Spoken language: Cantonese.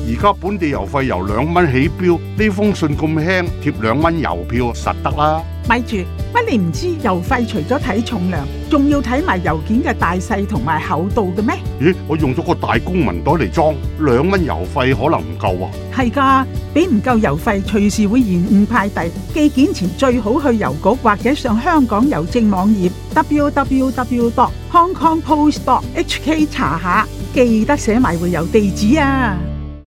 而家本地郵費由2蚊起標，呢封信咁輕，貼2蚊郵票實得啦。 咪住，乜你唔知郵費除咗睇重量，仲要睇埋郵件嘅大細同埋厚度嘅咩？ 咦，我用咗個大公文袋嚟裝，2蚊郵費可能唔夠啊。 係㗎，俾唔夠郵費，隨時會延誤派遞。寄件前最好去郵局或者上香港郵政網頁 www.hongkongpost.hk 查下，記得寫埋回郵地址啊！